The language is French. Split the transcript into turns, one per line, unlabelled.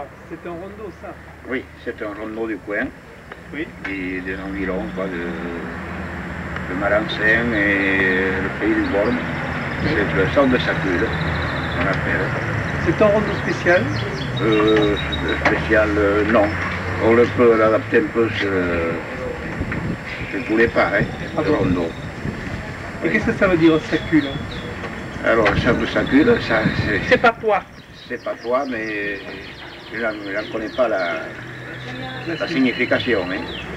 C'est un rondeau, ça?
Oui, c'est un rondeau du coin,
Oui.
et des environs, quoi, de Marancin et le pays du Borne.
Oui.
C'est le centre de Sacule, on appelle.
C'est un rondeau spécial?
Spécial, non. On le peut l'adapter un peu sur tous les parts, hein,
Ah
le
bon?
rondeau.
Et qu'est-ce que ça veut dire, Sacule?
Alors, le centre de Sacule, ça,
C'est pas toi.
c'est pas toi, mais je n'en connais pas la signification. Hein.